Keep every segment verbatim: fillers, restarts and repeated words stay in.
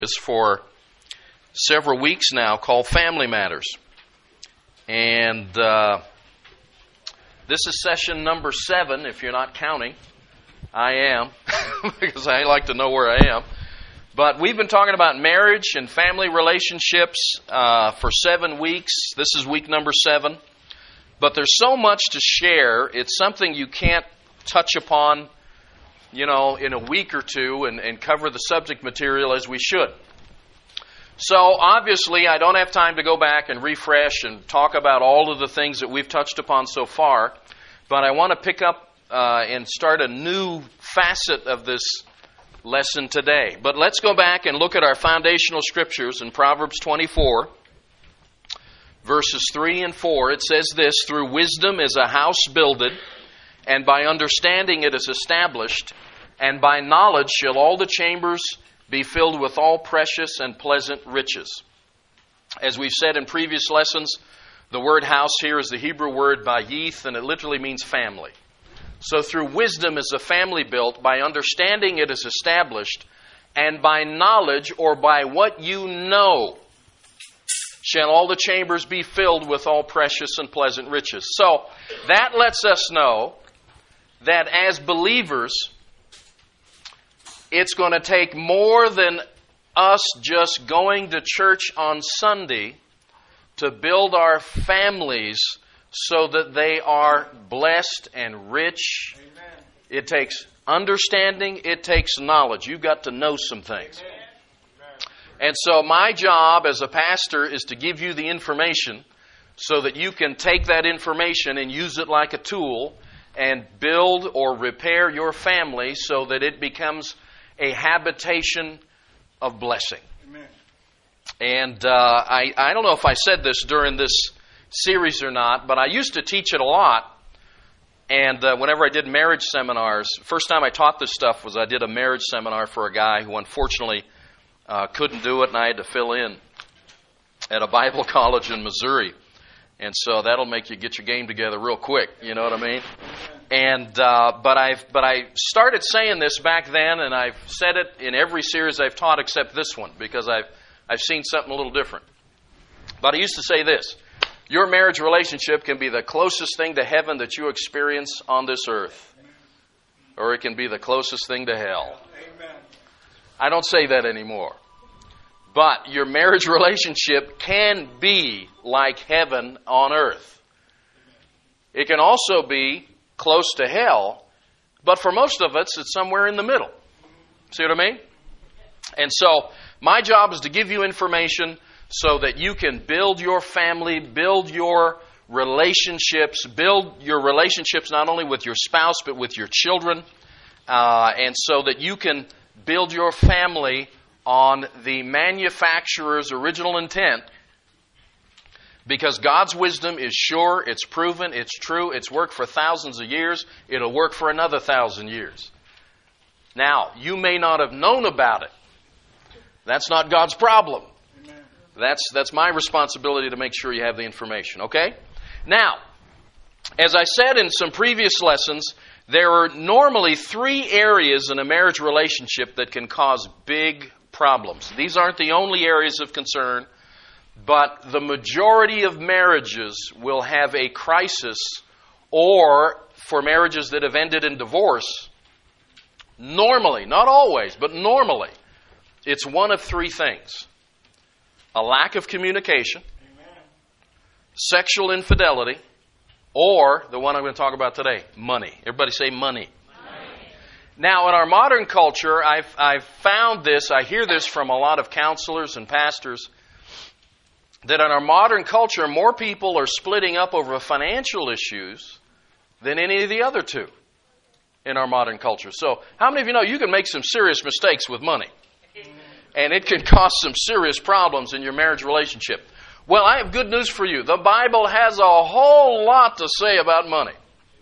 For several weeks now called Family Matters. And uh, this is session number seven, if you're not counting. I am, because I like to know where I am. But we've been talking about marriage and family relationships uh, for seven weeks. This is week number seven. But there's so much to share. It's something you can't touch upon, you know, in a week or two and, and cover the subject material as we should. So obviously I don't have time to go back and refresh and talk about all of the things that we've touched upon so far, but I want to pick up uh, and start a new facet of this lesson today. But let's go back and look at our foundational scriptures in Proverbs twenty-four, verses three and four. It says this: "Through wisdom is a house builded, and by understanding it is established, and by knowledge shall all the chambers be filled with all precious and pleasant riches." As we've said in previous lessons, the word house here is the Hebrew word bayith, and it literally means family. So through wisdom is a family built, by understanding it is established, and by knowledge, or by what you know, shall all the chambers be filled with all precious and pleasant riches. So that lets us know that as believers, it's going to take more than us just going to church on Sunday to build our families so that they are blessed and rich. Amen. It takes understanding, it takes knowledge. You've got to know some things. Amen. And so my job as a pastor is to give you the information so that you can take that information and use it like a tool and build or repair your family so that it becomes a habitation of blessing. Amen. And uh, I, I don't know if I said this during this series or not, but I used to teach it a lot. And uh, whenever I did marriage seminars, first time I taught this stuff was I did a marriage seminar for a guy who unfortunately uh, couldn't do it, and I had to fill in at a Bible college in Missouri. And so that'll make you get your game together real quick, you know what I mean? And uh, but I've but I started saying this back then, and I've said it in every series I've taught except this one, because I've I've seen something a little different. But I used to say this: your marriage relationship can be the closest thing to heaven that you experience on this earth, or it can be the closest thing to hell. Amen. I don't say that anymore. But your marriage relationship can be like heaven on earth. It can also be close to hell, but for most of us, it's somewhere in the middle. See what I mean? And so my job is to give you information so that you can build your family, build your relationships, build your relationships not only with your spouse, but with your children, uh, and so that you can build your family on the manufacturer's original intent, because God's wisdom is sure, it's proven, it's true, it's worked for thousands of years, it'll work for another thousand years. Now, you may not have known about it. That's not God's problem. Amen. That's that's my responsibility to make sure you have the information, okay? Now, as I said in some previous lessons, there are normally three areas in a marriage relationship that can cause big problems. These aren't the only areas of concern, but the majority of marriages will have a crisis, or for marriages that have ended in divorce, normally, not always, but normally, it's one of three things: a lack of communication, Amen. Sexual infidelity, or the one I'm going to talk about today, money. Everybody say money. Now, in our modern culture, I've, I've found this, I hear this from a lot of counselors and pastors, that in our modern culture, more people are splitting up over financial issues than any of the other two in our modern culture. So, how many of you know you can make some serious mistakes with money? And it can cause some serious problems in your marriage relationship. Well, I have good news for you. The Bible has a whole lot to say about money.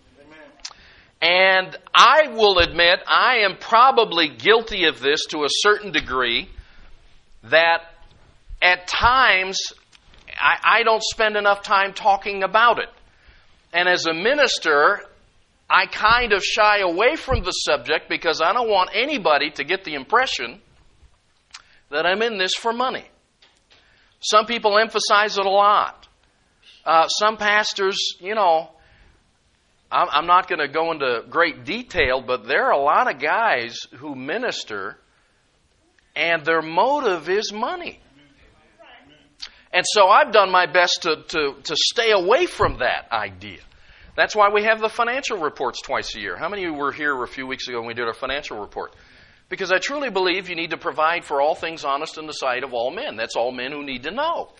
And I will admit, I am probably guilty of this to a certain degree, that at times I, I don't spend enough time talking about it. And as a minister, I kind of shy away from the subject because I don't want anybody to get the impression that I'm in this for money. Some people emphasize it a lot. Uh, some pastors, you know, I'm, I'm not going to go into great detail, but there are a lot of guys who minister and their motive is money. And so I've done my best to, to, to stay away from that idea. That's why we have the financial reports twice a year. How many of you were here a few weeks ago when we did our financial report? Because I truly believe you need to provide for all things honest in the sight of all men. That's all men who need to know.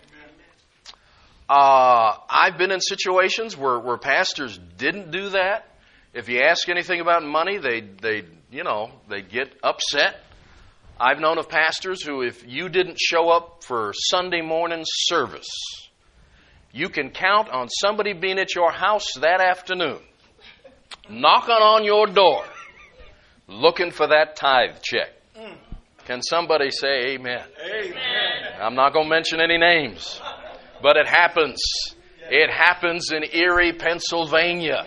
Uh, I've been in situations where, where pastors didn't do that. If you ask anything about money, they they you know they get upset. I've known of pastors who, if you didn't show up for Sunday morning service, you can count on somebody being at your house that afternoon, knocking on your door, looking for that tithe check. Can somebody say amen? Amen. I'm not going to mention any names, but it happens. It happens in Erie, Pennsylvania.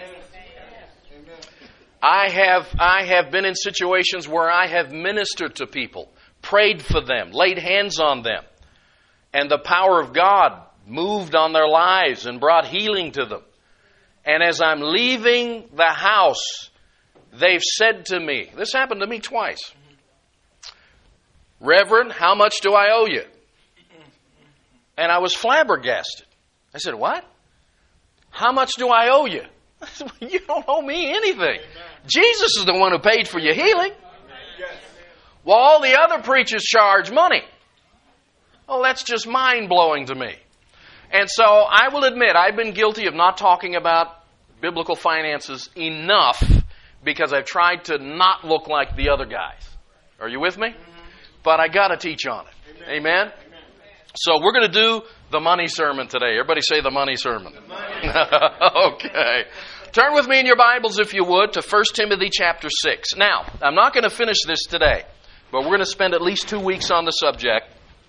I have I have been in situations where I have ministered to people, prayed for them, laid hands on them, and the power of God moved on their lives and brought healing to them. And as I'm leaving the house, they've said to me, this happened to me twice, "Reverend, how much do I owe you?" And I was flabbergasted. I said, "What? How much do I owe you?" I said, "Well, you don't owe me anything. Jesus is the one who paid for your healing. Well, all the other preachers charge money." Oh, that's just mind-blowing to me. And so I will admit, I've been guilty of not talking about biblical finances enough because I've tried to not look like the other guys. Are you with me? Mm-hmm. But I got to teach on it. Amen? Amen? Amen. So we're going to do the money sermon today. Everybody say the money sermon. The money. Okay. Turn with me in your Bibles, if you would, to First Timothy chapter six. Now, I'm not going to finish this today, but we're going to spend at least two weeks on the subject.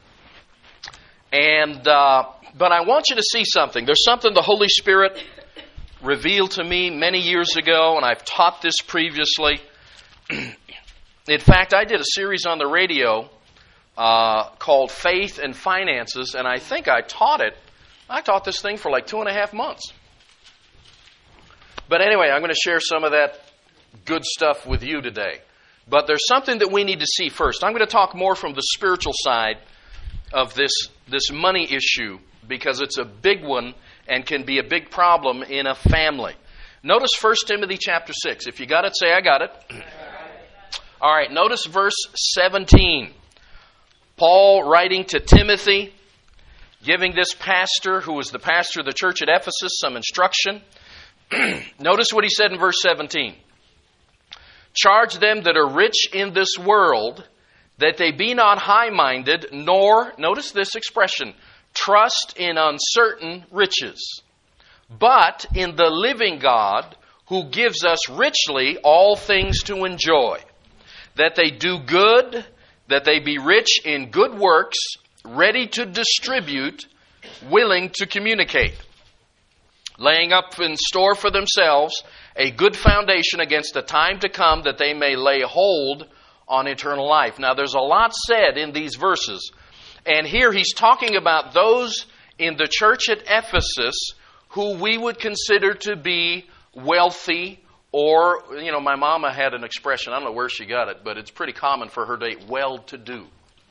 And uh, but I want you to see something. There's something the Holy Spirit revealed to me many years ago, and I've taught this previously. In fact, I did a series on the radio uh, called Faith and Finances, and I think I taught it. I taught this thing for like two and a half months. But anyway, I'm going to share some of that good stuff with you today. But there's something that we need to see first. I'm going to talk more from the spiritual side of this, this money issue because it's a big one and can be a big problem in a family. Notice First Timothy chapter six. If you got it, say, "I got it." All right, notice verse seventeen. Paul writing to Timothy, giving this pastor, who was the pastor of the church at Ephesus, some instruction. Notice what he said in verse seventeen. "Charge them that are rich in this world, that they be not high-minded, nor," notice this expression, "trust in uncertain riches, but in the living God, who gives us richly all things to enjoy. That they do good, that they be rich in good works, ready to distribute, willing to communicate, laying up in store for themselves a good foundation against the time to come, that they may lay hold on eternal life." Now, there's a lot said in these verses. And here he's talking about those in the church at Ephesus who we would consider to be wealthy, or, you know, my mama had an expression, I don't know where she got it, but it's pretty common for her to say, well-to-do.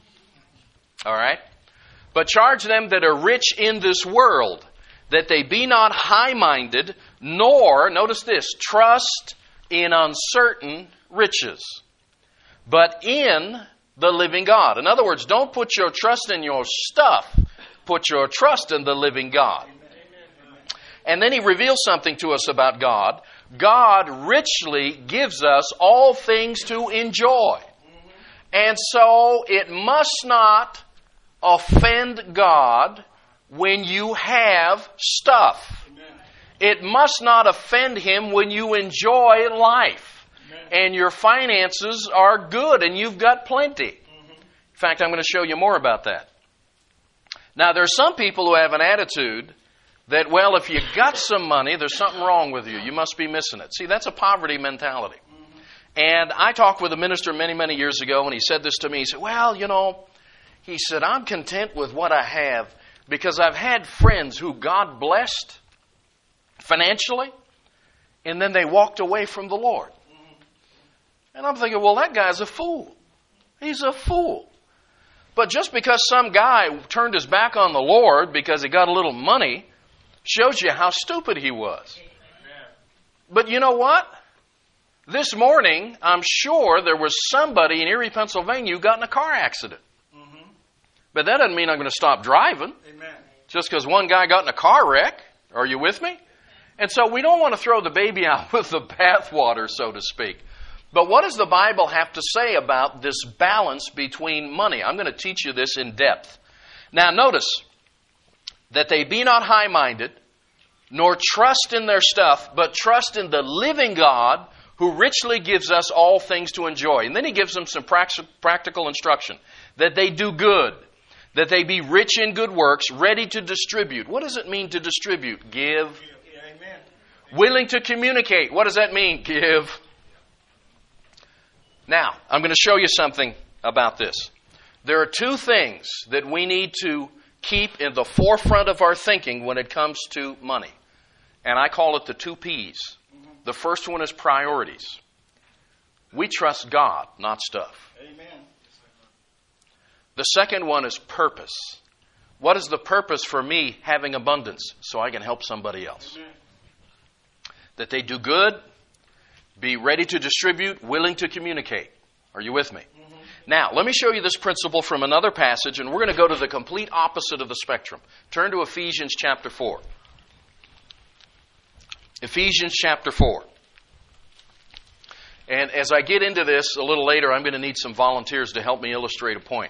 All right? "But charge them that are rich in this world, that they be not high-minded, nor," notice this, "trust in uncertain riches, but in the living God." In other words, don't put your trust in your stuff. Put your trust in the living God. And then he reveals something to us about God. God richly gives us all things to enjoy. And so it must not offend God when you have stuff. It must not offend Him when you enjoy life and your finances are good and you've got plenty. In fact, I'm going to show you more about that. Now, there are some people who have an attitude that, well, if you got some money, there's something wrong with you. You must be missing it. See, that's a poverty mentality. And I talked with a minister many, many years ago, and he said this to me. He said, well, you know, He said, I'm content with what I have because I've had friends who God blessed financially, and then they walked away from the Lord. And I'm thinking, well, that guy's a fool. He's a fool. But just because some guy turned his back on the Lord because he got a little money shows you how stupid he was. But you know what? This morning, I'm sure there was somebody in Erie, Pennsylvania who got in a car accident. Mm-hmm. But that doesn't mean I'm going to stop driving. Amen. Just because one guy got in a car wreck. Are you with me? And so we don't want to throw the baby out with the bathwater, so to speak. But what does the Bible have to say about this balance between money? I'm going to teach you this in depth. Now notice that they be not high-minded, nor trust in their stuff, but trust in the living God who richly gives us all things to enjoy. And then he gives them some practical instruction. That they do good. That they be rich in good works, ready to distribute. What does it mean to distribute? Give. Amen. Willing to communicate. What does that mean? Give. Now, I'm going to show you something about this. There are two things that we need to keep in the forefront of our thinking when it comes to money. And I call it the two P's. The first one is priorities. We trust God, not stuff. Amen. The second one is purpose. What is the purpose for me having abundance? So I can help somebody else. Amen. That they do good, be ready to distribute, willing to communicate. Are you with me? Mm-hmm. Now, let me show you this principle from another passage, and we're going to go to the complete opposite of the spectrum. Turn to Ephesians chapter four. Ephesians chapter four. And as I get into this a little later, I'm going to need some volunteers to help me illustrate a point.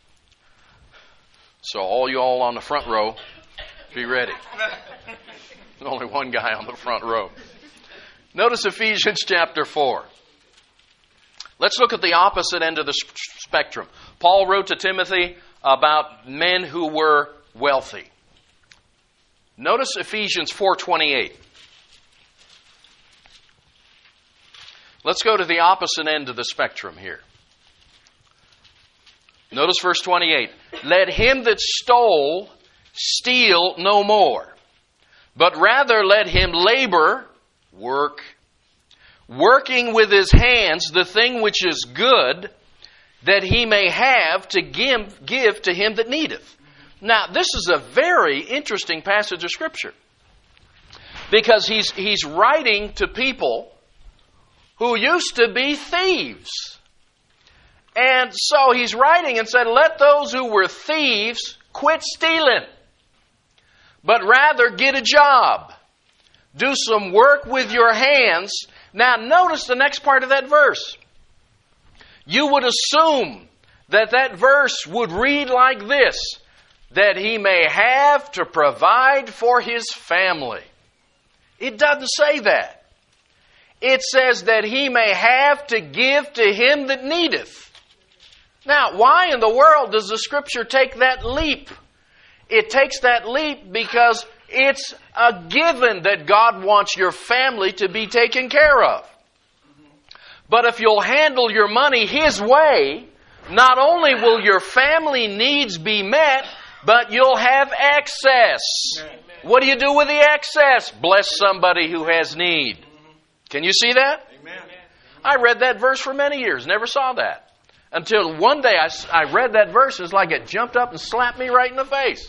So all you all on the front row, be ready. There's only one guy on the front row. Notice Ephesians chapter four. Let's look at the opposite end of the spectrum. Paul wrote to Timothy about men who were wealthy. Notice Ephesians four twenty-eight. Let's go to the opposite end of the spectrum here. Notice verse twenty-eight. Let him that stole steal no more, but rather let him labor, work, working with his hands the thing which is good, that he may have to give, give to him that needeth. Now, this is a very interesting passage of Scripture, because he's, he's writing to people who used to be thieves. And so he's writing and said, let those who were thieves quit stealing, but rather get a job. Do some work with your hands. Now notice the next part of that verse. You would assume that that verse would read like this, that he may have to provide for his family. It doesn't say that. It says that he may have to give to him that needeth. Now, why in the world does the Scripture take that leap? It takes that leap because it's a given that God wants your family to be taken care of. But if you'll handle your money His way, not only will your family needs be met, but you'll have excess. Amen. What do you do with the excess? Bless somebody who has need. Can you see that? Amen. I read that verse for many years, never saw that. Until one day I, I read that verse, it's like it jumped up and slapped me right in the face.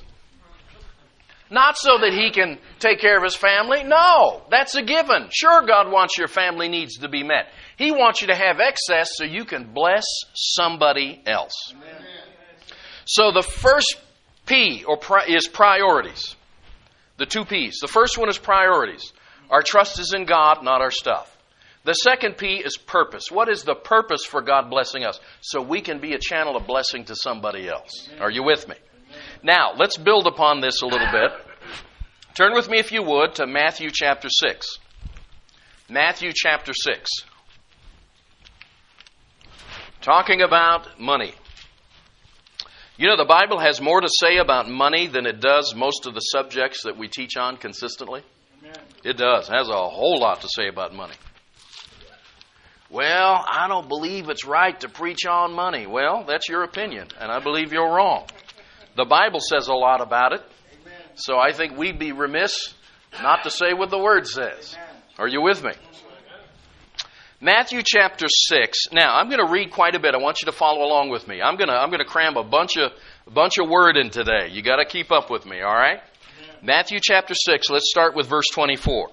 Not so that he can take care of his family. No, that's a given. Sure, God wants your family needs to be met. He wants you to have excess so you can bless somebody else. Amen. So the first P or pri- is priorities. The two P's. The first one is priorities. Our trust is in God, not our stuff. The second P is purpose. What is the purpose for God blessing us? So we can be a channel of blessing to somebody else. Are you with me? Now, let's build upon this a little bit. Turn with me, if you would, to Matthew chapter six. Matthew chapter six. Talking about money. You know, the Bible has more to say about money than it does most of the subjects that we teach on consistently. Amen. It does. It has a whole lot to say about money. Well, I don't believe it's right to preach on money. Well, that's your opinion, and I believe you're wrong. The Bible says a lot about it, so I think we'd be remiss not to say what the Word says. Are you with me? Matthew chapter six. Now, I'm going to read quite a bit. I want you to follow along with me. I'm going to I'm going to cram a bunch of a bunch of word in today. You got to keep up with me, all right? Matthew chapter six. Let's start with verse twenty-four.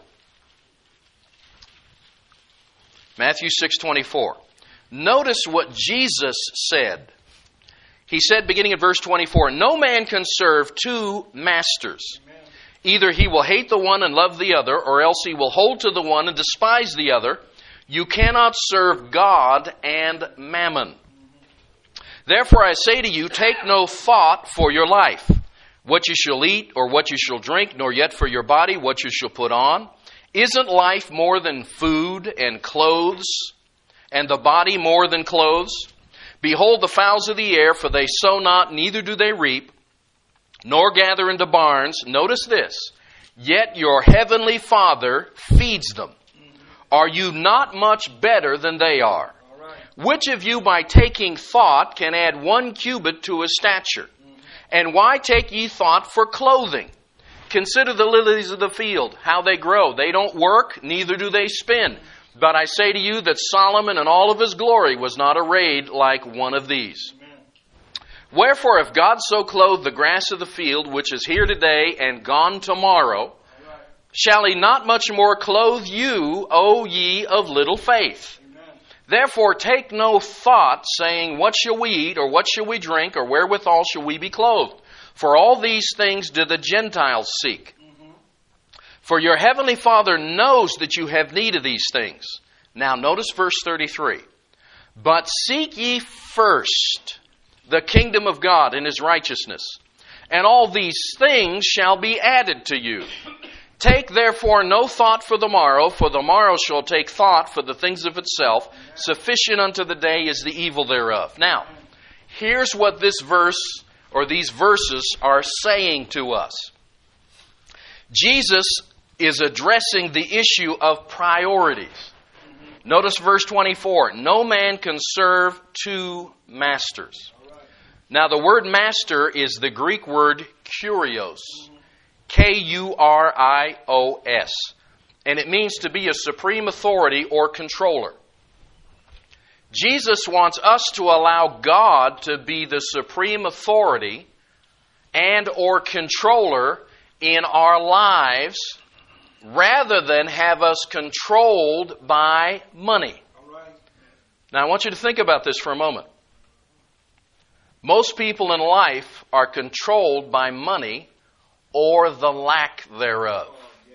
Matthew six twenty-four. Notice what Jesus said. He said, beginning at verse twenty-four, "No man can serve two masters. Either he will hate the one and love the other, or else he will hold to the one and despise the other. You cannot serve God and mammon. Therefore I say to you, take no thought for your life, what you shall eat or what you shall drink, nor yet for your body what you shall put on. Isn't life more than food and clothes, and the body more than clothes? Behold the fowls of the air, for they sow not, neither do they reap, nor gather into barns." Notice this. "Yet your heavenly Father feeds them. Are you not much better than they are? Which of you by taking thought can add one cubit to his stature? And why take ye thought for clothing? Consider the lilies of the field, how they grow. They don't work, neither do they spin. But I say to you that Solomon in all of his glory was not arrayed like one of these. Wherefore, if God so clothe the grass of the field, which is here today and gone tomorrow, shall he not much more clothe you, O ye of little faith? Therefore take no thought, saying, what shall we eat, or what shall we drink, or wherewithal shall we be clothed? For all these things do the Gentiles seek. For your heavenly Father knows that you have need of these things." Now notice verse thirty-three. "But seek ye first the kingdom of God and his righteousness, and all these things shall be added to you. Take therefore no thought for the morrow, for the morrow shall take thought for the things of itself. Sufficient unto the day is the evil thereof." Now, here's what this verse or these verses are saying to us. Jesus is addressing the issue of priorities. Notice verse twenty-four. "No man can serve two masters." Now, the word master is the Greek word kurios. K U R I O S. And it means to be a supreme authority or controller. Jesus wants us to allow God to be the supreme authority and or controller in our lives rather than have us controlled by money. Now, I want you to think about this for a moment. Most people in life are controlled by money or the lack thereof.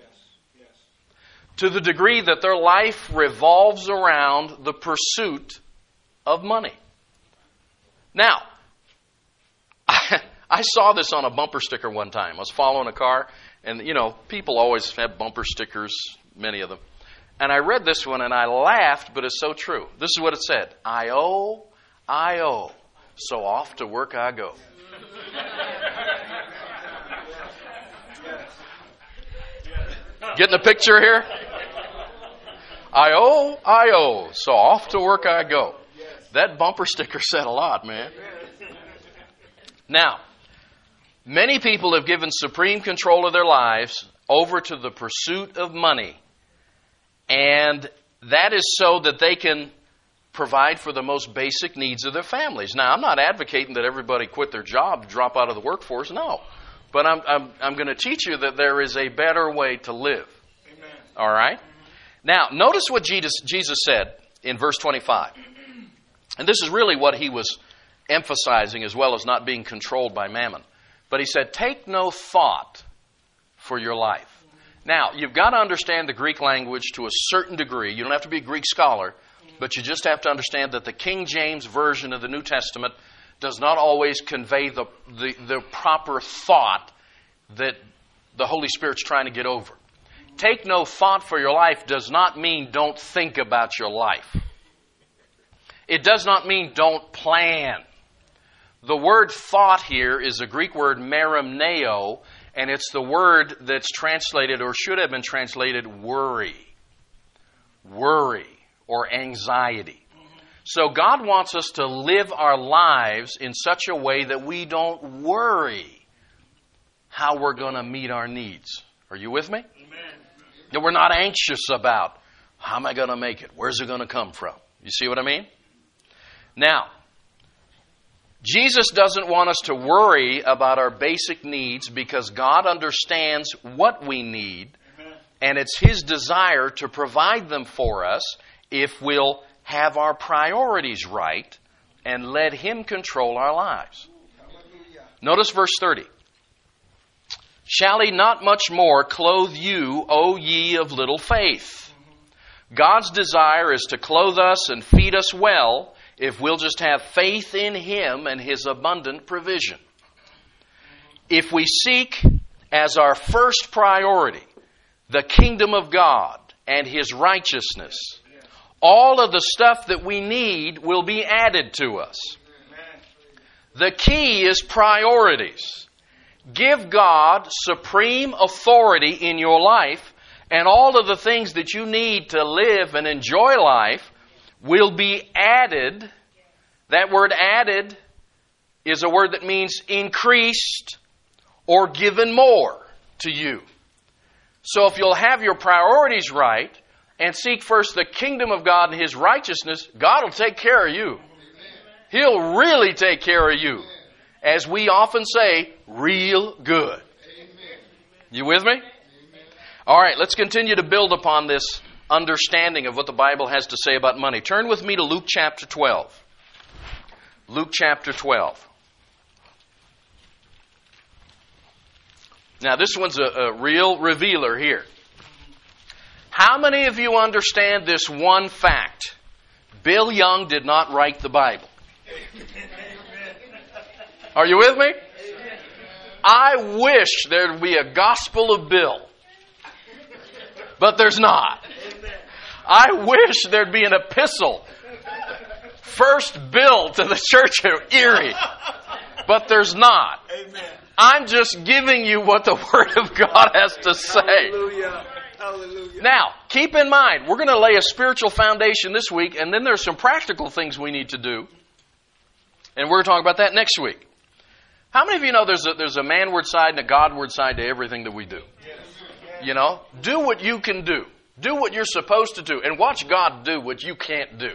To the degree that their life revolves around the pursuit of money. Now, I, I saw this on a bumper sticker one time. I was following a car, and, you know, people always have bumper stickers, many of them. And I read this one, and I laughed, but it's so true. This is what it said. I owe, I owe, so off to work I go. Getting the picture here? I owe, I owe, so off to work I go. That bumper sticker said a lot, man. Now, many people have given supreme control of their lives over to the pursuit of money. And that is so that they can provide for the most basic needs of their families. Now, I'm not advocating that everybody quit their job, drop out of the workforce. No. But I'm, I'm, I'm going to teach you that there is a better way to live. Amen. All right? Now, notice what Jesus, Jesus said in verse twenty-five. And this is really what he was emphasizing, as well as not being controlled by mammon. But he said, take no thought for your life. Now, you've got to understand the Greek language to a certain degree. You don't have to be a Greek scholar, but you just have to understand that the King James Version of the New Testament does not always convey the, the, the proper thought that the Holy Spirit's trying to get over. Take no thought for your life does not mean don't think about your life. It does not mean don't plan. The word thought here is a Greek word merimneo, and it's the word that's translated, or should have been translated, worry. Worry. or anxiety. So God wants us to live our lives in such a way that we don't worry how we're going to meet our needs. Are you with me? Amen. That we're not anxious about, how am I going to make it? Where's it going to come from? You see what I mean? Now, Jesus doesn't want us to worry about our basic needs because God understands what we need, Amen. And it's His desire to provide them for us if we'll have our priorities right and let Him control our lives. Hallelujah. Notice verse thirty. Shall He not much more clothe you, O ye of little faith? God's desire is to clothe us and feed us well if we'll just have faith in Him and His abundant provision. If we seek as our first priority the kingdom of God and His righteousness, all of the stuff that we need will be added to us. The key is priorities. Give God supreme authority in your life, and all of the things that you need to live and enjoy life will be added. That word added is a word that means increased or given more to you. So if you'll have your priorities right and seek first the kingdom of God and His righteousness, God will take care of you. He'll really take care of you. As we often say, real good. You with me? All right, let's continue to build upon this understanding of what the Bible has to say about money. Turn with me to Luke chapter twelve. Luke chapter twelve. Now, this one's a, a real revealer here. How many of you understand this one fact? Bill Young did not write the Bible. Are you with me? I wish there'd be a Gospel of Bill. But there's not. I wish there'd be an epistle. First Bill to the church of Erie. But there's not. I'm just giving you what the Word of God has to say. Hallelujah. Hallelujah. Now, keep in mind, we're going to lay a spiritual foundation this week, and then there's some practical things we need to do. And we're going to talk about that next week. How many of you know there's a, there's a manward side and a Godward side to everything that we do? You know, do what you can do. Do what you're supposed to do. And watch God do what you can't do.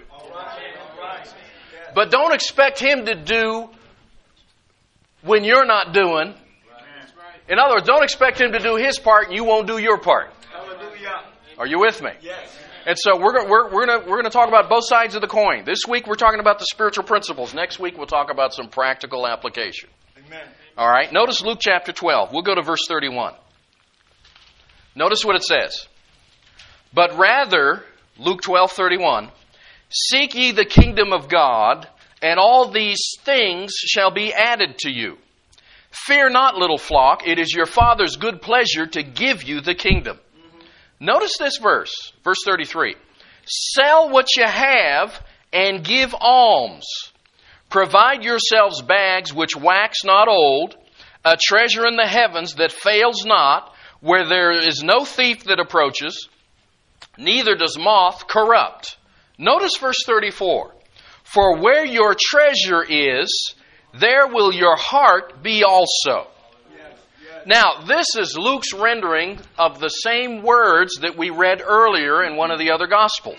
But don't expect Him to do when you're not doing. In other words, don't expect Him to do His part and you won't do your part. Are you with me? Yes. And so we're going we're, we're going we're going to talk about both sides of the coin. This week we're talking about the spiritual principles. Next week we'll talk about some practical application. Amen. All right. Notice Luke chapter twelve. We'll go to verse thirty-one. Notice what it says. But rather, Luke twelve thirty-one, seek ye the kingdom of God, and all these things shall be added to you. Fear not, little flock, it is your Father's good pleasure to give you the kingdom. Notice this verse, verse thirty-three. Sell what you have and give alms. Provide yourselves bags which wax not old, a treasure in the heavens that fails not, where there is no thief that approaches, neither does moth corrupt. Notice verse thirty-four. For where your treasure is, there will your heart be also. Now, this is Luke's rendering of the same words that we read earlier in one of the other Gospels.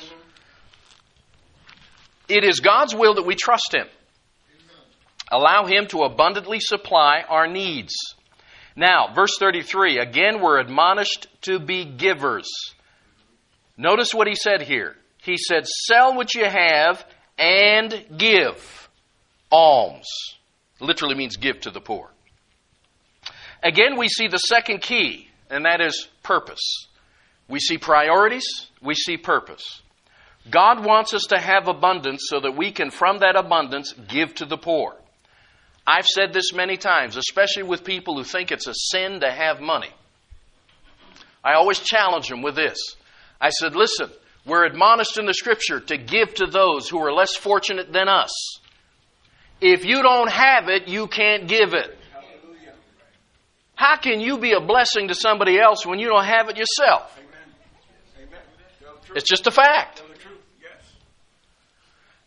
It is God's will that we trust Him. Allow Him to abundantly supply our needs. Now, verse thirty-three, again we're admonished to be givers. Notice what he said here. He said, sell what you have and give alms. Literally means give to the poor. Again, we see the second key, and that is purpose. We see priorities, we see purpose. God wants us to have abundance so that we can, from that abundance, give to the poor. I've said this many times, especially with people who think it's a sin to have money. I always challenge them with this. I said, listen, we're admonished in the Scripture to give to those who are less fortunate than us. If you don't have it, you can't give it. How can you be a blessing to somebody else when you don't have it yourself? It's just a fact.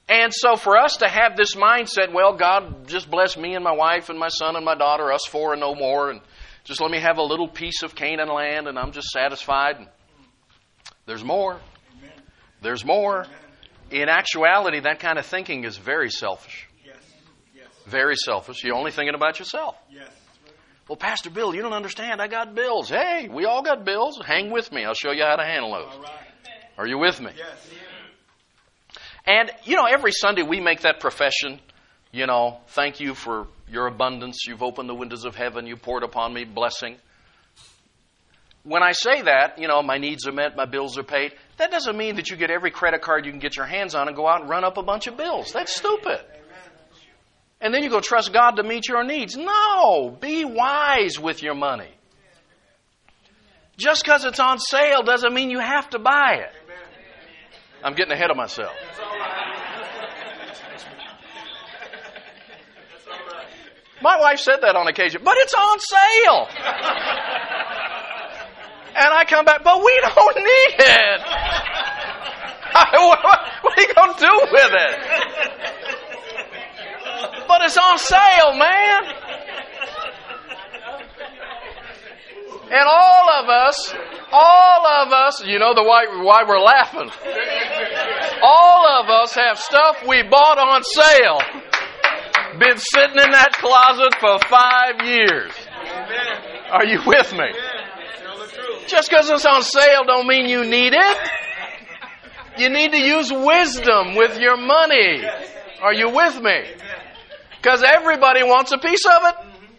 And so for us to have this mindset, well, God just bless me and my wife and my son and my daughter, us four and no more, and just let me have a little piece of Canaan land and I'm just satisfied. There's more. Amen. There's more. Amen. In actuality, that kind of thinking is very selfish. Yes. Yes. Very selfish. You're only thinking about yourself. Yes. Well, Pastor Bill, you don't understand. I got bills. Hey, we all got bills. Hang with me. I'll show you how to handle those. All right. Are you with me? Yes. And, you know, every Sunday we make that profession. You know, thank you for your abundance. You've opened the windows of heaven. You poured upon me blessing. When I say that, you know, my needs are met, my bills are paid, that doesn't mean that you get every credit card you can get your hands on and go out and run up a bunch of bills. That's stupid. And then you go trust God to meet your needs. No, be wise with your money. Just because it's on sale doesn't mean you have to buy it. I'm getting ahead of myself. My wife said that on occasion, but it's on sale. And I come back, but we don't need it. What are you going to do with it? But it's on sale, man. And all of us, all of us, you know the why, why we're laughing. All of us have stuff we bought on sale. Been sitting in that closet for five years. Are you with me? Just because it's on sale don't mean you need it. You need to use wisdom with your money. Are you with me? Because everybody wants a piece of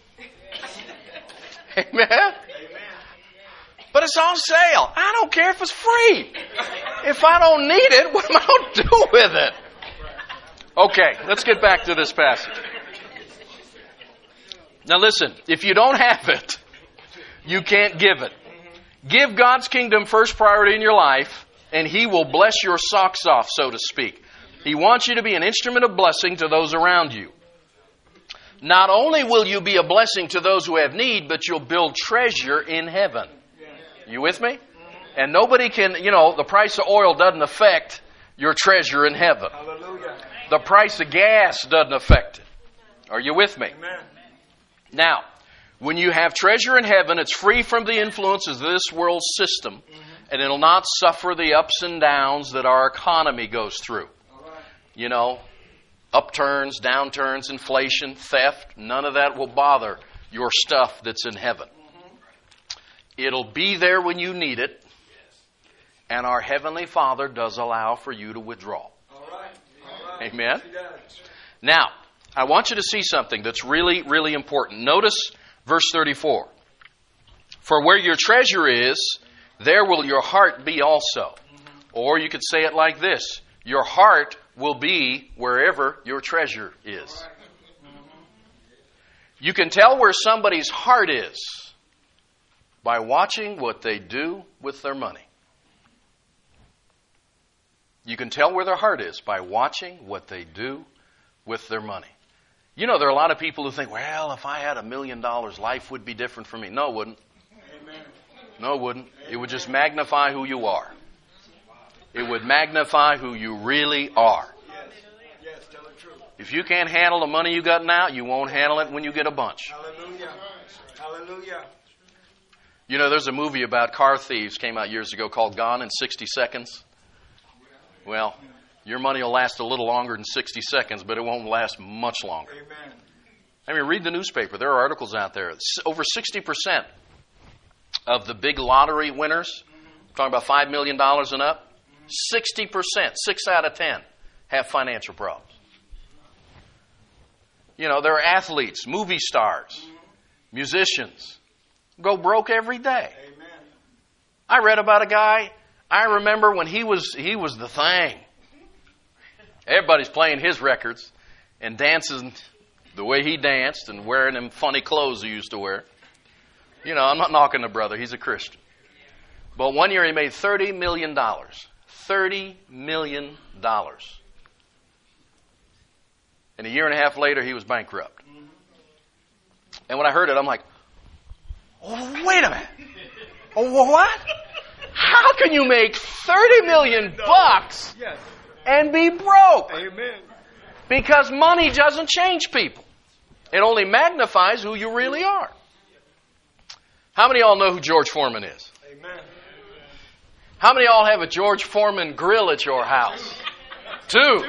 it. Amen? But it's on sale. I don't care if it's free. If I don't need it, what am I going to do with it? Okay, let's get back to this passage. Now listen, if you don't have it, you can't give it. Give God's kingdom first priority in your life, and He will bless your socks off, so to speak. He wants you to be an instrument of blessing to those around you. Not only will you be a blessing to those who have need, but you'll build treasure in heaven. You with me? And nobody can, you know, the price of oil doesn't affect your treasure in heaven. Hallelujah. The price of gas doesn't affect it. Are you with me? Amen. Now, when you have treasure in heaven, it's free from the influences of this world system, mm-hmm. and it'll not suffer the ups and downs that our economy goes through. All right. You know, upturns, downturns, inflation, theft, none of that will bother your stuff that's in heaven. Mm-hmm. It'll be there when you need it, and our Heavenly Father does allow for you to withdraw. All right. All right. Amen? Now, I want you to see something that's really, really important. Notice verse thirty-four. For where your treasure is, there will your heart be also. Mm-hmm. Or you could say it like this. Your heart will be wherever your treasure is. Mm-hmm. You can tell where somebody's heart is by watching what they do with their money. You can tell where their heart is by watching what they do with their money. You know, there are a lot of people who think, well, if I had a million dollars, life would be different for me. No, it wouldn't. Amen. No, it wouldn't. It would just magnify who you are. It would magnify who you really are. Yes. Yes, tell the truth. If you can't handle the money you got now, you won't handle it when you get a bunch. Hallelujah. Hallelujah. You know, there's a movie about car thieves came out years ago called Gone in sixty seconds. Well, your money will last a little longer than sixty seconds, but it won't last much longer. Amen. I mean, read the newspaper. There are articles out there. Over sixty percent of the big lottery winners, mm-hmm. talking about five million dollars and up, mm-hmm. sixty percent, six out of ten, have financial problems. You know, there are athletes, movie stars, mm-hmm. musicians, go broke every day. Amen. I read about a guy, I remember when he was he was the thing. Everybody's playing his records and dancing the way he danced and wearing them funny clothes he used to wear. You know, I'm not knocking the brother. He's a Christian. But one year he made thirty million dollars. thirty million dollars. And a year and a half later, he was bankrupt. And when I heard it, I'm like, oh, wait a minute. Oh, what? How can you make thirty million bucks and be broke. Amen. Because money doesn't change people. It only magnifies who you really are. How many of y'all know who George Foreman is? Amen. How many of y'all have a George Foreman grill at your house? Two.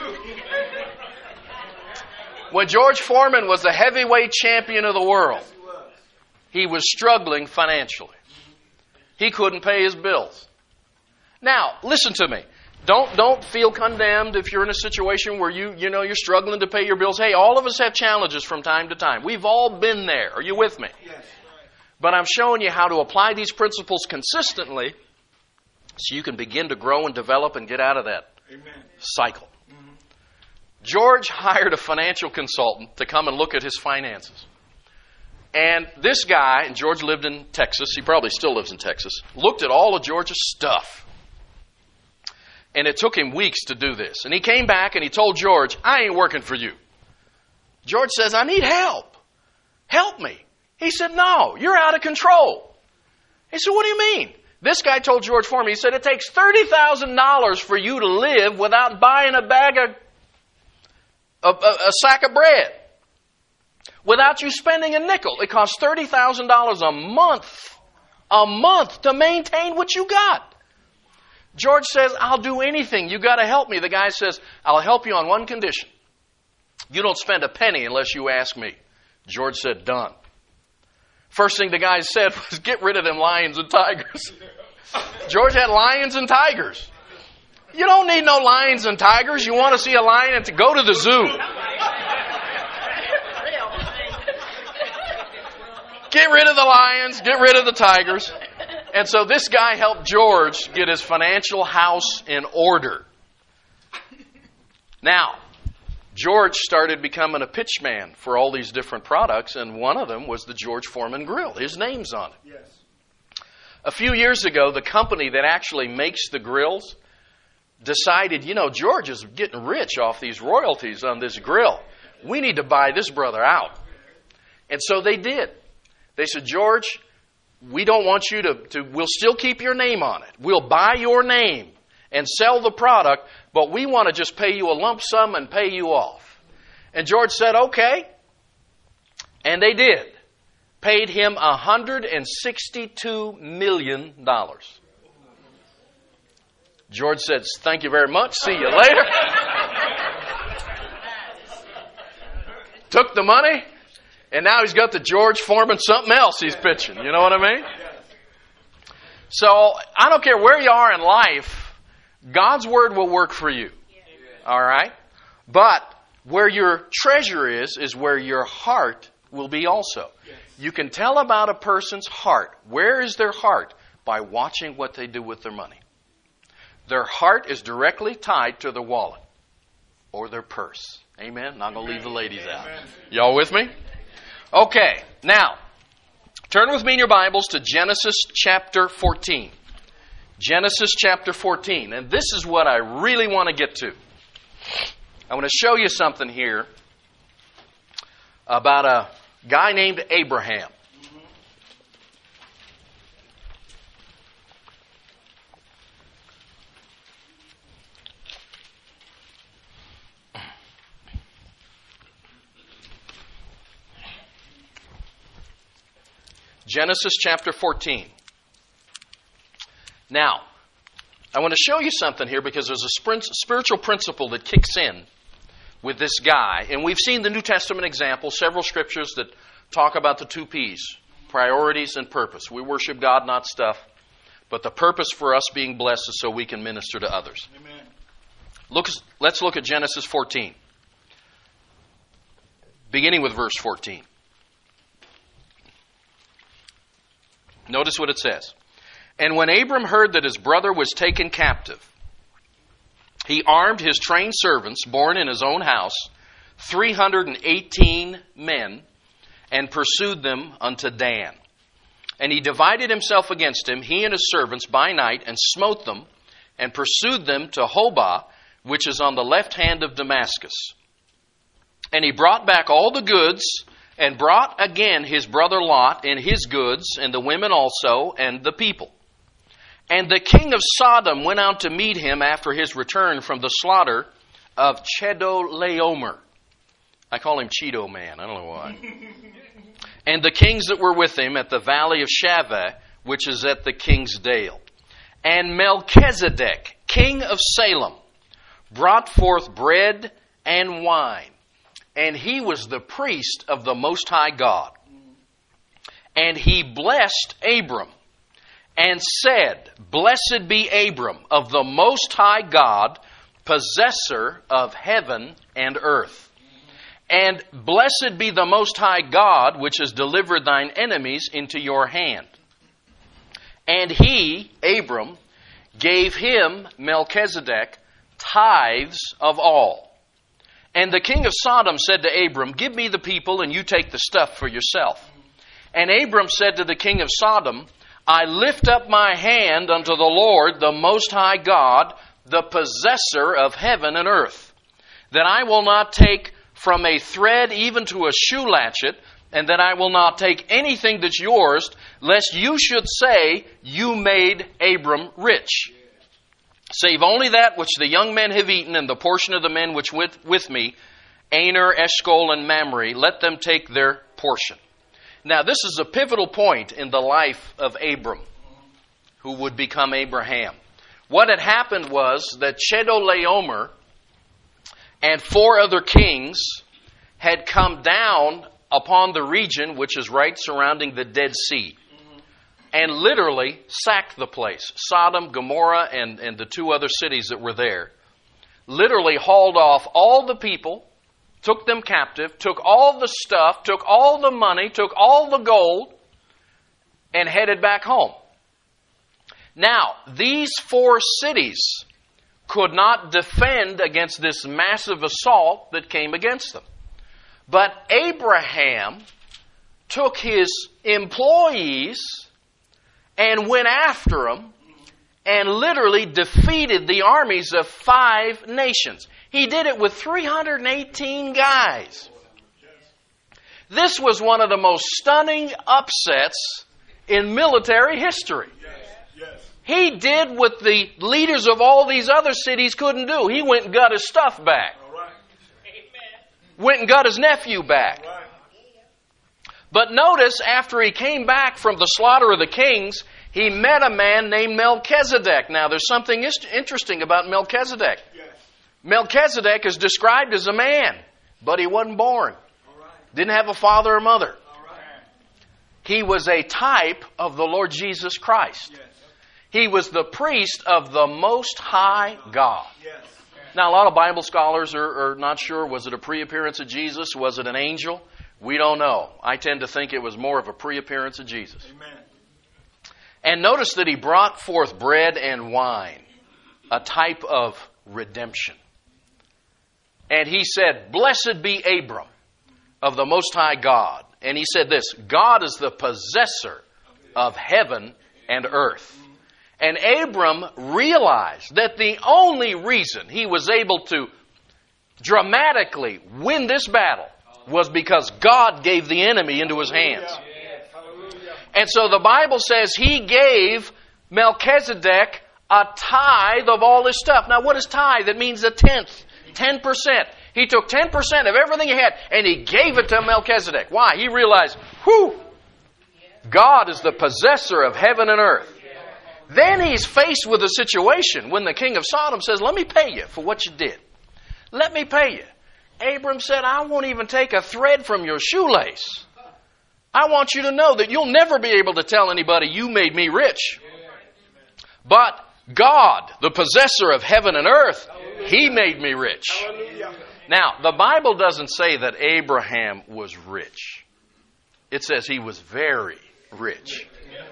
When George Foreman was the heavyweight champion of the world, he was struggling financially. He couldn't pay his bills. Now, listen to me. Don't don't feel condemned if you're in a situation where you you know you're struggling to pay your bills. Hey, all of us have challenges from time to time. We've all been there. Are you with me? Yes. But I'm showing you how to apply these principles consistently so you can begin to grow and develop and get out of that Amen. cycle. Mm-hmm. George hired a financial consultant to come and look at his finances. And this guy, and George lived in Texas, he probably still lives in Texas, looked at all of George's stuff. And it took him weeks to do this. And he came back and he told George, I ain't working for you. George says, I need help. Help me. He said, no, you're out of control. He said, what do you mean? This guy told George Foreman, he said, it takes thirty thousand dollars for you to live without buying a bag of, a, a, a sack of bread. Without you spending a nickel. It costs thirty thousand dollars a month. A month to maintain what you got. George says, I'll do anything. You got to help me. The guy says, I'll help you on one condition. You don't spend a penny unless you ask me. George said, done. First thing the guy said was, get rid of them lions and tigers. George had lions and tigers. You don't need no lions and tigers. You want to see a lion and to go to the zoo. Get rid of the lions, get rid of the tigers. And so this guy helped George get his financial house in order. Now, George started becoming a pitchman for all these different products, and one of them was the George Foreman grill. His name's on it. Yes. A few years ago, the company that actually makes the grills decided, you know, George is getting rich off these royalties on this grill. We need to buy this brother out. And so they did. They said, George, we don't want you to, to, we'll still keep your name on it. We'll buy your name and sell the product, but we want to just pay you a lump sum and pay you off. And George said, okay. And they did. Paid him one hundred sixty-two million dollars. George said, thank you very much. See you later. Took the money. And now he's got the George Foreman something else he's pitching. You know what I mean? So I don't care where you are in life, God's Word will work for you. All right? But where your treasure is, is where your heart will be also. You can tell about a person's heart. Where is their heart? By watching what they do with their money. Their heart is directly tied to their wallet or their purse. Amen? Not going to leave the ladies out. Y'all with me? Okay, now, turn with me in your Bibles to Genesis chapter fourteen. Genesis chapter fourteen. And this is what I really want to get to. I want to show you something here about a guy named Abraham. Genesis chapter fourteen. Now, I want to show you something here because there's a spiritual principle that kicks in with this guy. And we've seen the New Testament example, several scriptures that talk about the two P's, priorities and purpose. We worship God, not stuff. But the purpose for us being blessed is so we can minister to others. Amen. Look, let's look at Genesis fourteen. Beginning with verse fourteen. Notice what it says. And when Abram heard that his brother was taken captive, he armed his trained servants, born in his own house, three hundred eighteen men, and pursued them unto Dan. And he divided himself against him, he and his servants, by night, and smote them, and pursued them to Hobah, which is on the left hand of Damascus. And he brought back all the goods, and brought again his brother Lot and his goods, and the women also, and the people. And the king of Sodom went out to meet him after his return from the slaughter of Chedorlaomer. I call him Cheeto Man. I don't know why. And the kings that were with him at the valley of Shaveh, which is at the king's dale. And Melchizedek, king of Salem, brought forth bread and wine. And he was the priest of the Most High God. And he blessed Abram and said, Blessed be Abram of the Most High God, possessor of heaven and earth. And blessed be the Most High God, which has delivered thine enemies into your hand. And he, Abram, gave him, Melchizedek, tithes of all. And the king of Sodom said to Abram, Give me the people, and you take the stuff for yourself. And Abram said to the king of Sodom, I lift up my hand unto the Lord, the Most High God, the possessor of heaven and earth, that I will not take from a thread even to a shoe latchet, and that I will not take anything that's yours, lest you should say, You made Abram rich. Save only that which the young men have eaten, and the portion of the men which with, with me, Aner, Eshcol, and Mamre, let them take their portion. Now, this is a pivotal point in the life of Abram, who would become Abraham. What had happened was that Chedorlaomer and four other kings had come down upon the region which is right surrounding the Dead Sea and literally sacked the place. Sodom, Gomorrah, and, and the two other cities that were there. Literally hauled off all the people, took them captive, took all the stuff, took all the money, took all the gold, and headed back home. Now, these four cities could not defend against this massive assault that came against them. But Abraham took his employees and went after them and literally defeated the armies of five nations. He did it with three hundred eighteen guys. This was one of the most stunning upsets in military history. He did what the leaders of all these other cities couldn't do. He went and got his stuff back. Went and got his nephew back. But notice, after he came back from the slaughter of the kings, he met a man named Melchizedek. Now, there's something interesting about Melchizedek. Melchizedek is described as a man, but he wasn't born. Didn't have a father or mother. He was a type of the Lord Jesus Christ. He was the priest of the Most High God. Now, a lot of Bible scholars are, are not sure. Was it a pre-appearance of Jesus? Was it an angel? We don't know. I tend to think it was more of a pre-appearance of Jesus. Amen. And notice that he brought forth bread and wine, a type of redemption. And he said, Blessed be Abram of the Most High God. And he said this, God is the possessor of heaven and earth. And Abram realized that the only reason he was able to dramatically win this battle was because God gave the enemy into his hands. And so the Bible says he gave Melchizedek a tithe of all his stuff. Now, what is tithe? It means a tenth, ten percent. He took ten percent of everything he had and he gave it to Melchizedek. Why? He realized, whew, God is the possessor of heaven and earth. Then he's faced with a situation when the king of Sodom says, Let me pay you for what you did. Let me pay you. Abram said, I won't even take a thread from your shoelace. I want you to know that you'll never be able to tell anybody you made me rich. But God, the possessor of heaven and earth, He made me rich. Now, the Bible doesn't say that Abraham was rich. It says he was very rich.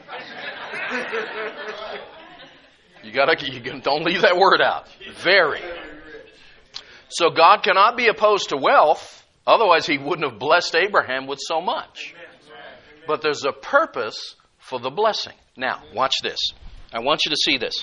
You gotta, you don't leave that word out. Very. So God cannot be opposed to wealth. Otherwise, He wouldn't have blessed Abraham with so much. But there's a purpose for the blessing. Now, watch this. I want you to see this.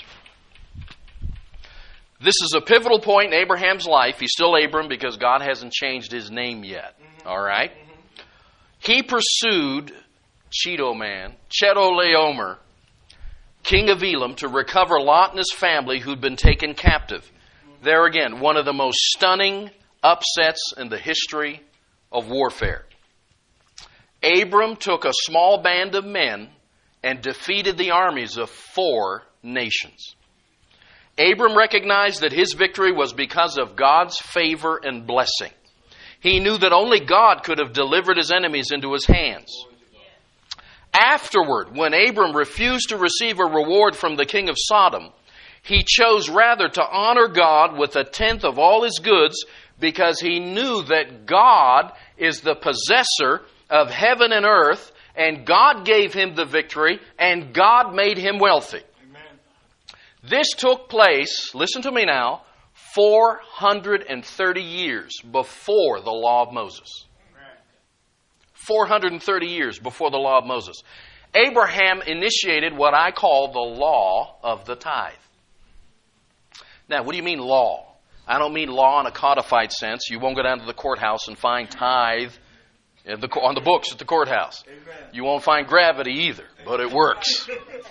This is a pivotal point in Abraham's life. He's still Abram because God hasn't changed his name yet. All right? He pursued Cheeto Man, Chedorlaomer, king of Elam, to recover Lot and his family who'd been taken captive. There again, one of the most stunning upsets in the history of warfare. Abram took a small band of men and defeated the armies of four nations. Abram recognized that his victory was because of God's favor and blessing. He knew that only God could have delivered his enemies into his hands. Afterward, when Abram refused to receive a reward from the king of Sodom, he chose rather to honor God with a tenth of all his goods, because he knew that God is the possessor of heaven and earth, and God gave him the victory, and God made him wealthy. Amen. This took place, listen to me now, four hundred thirty years before the law of Moses. four hundred thirty years before the law of Moses. Abraham initiated what I call the law of the tithe. Now, what do you mean law? I don't mean law in a codified sense. You won't go down to the courthouse and find tithe in the, on the books at the courthouse. Amen. You won't find gravity either, but it works.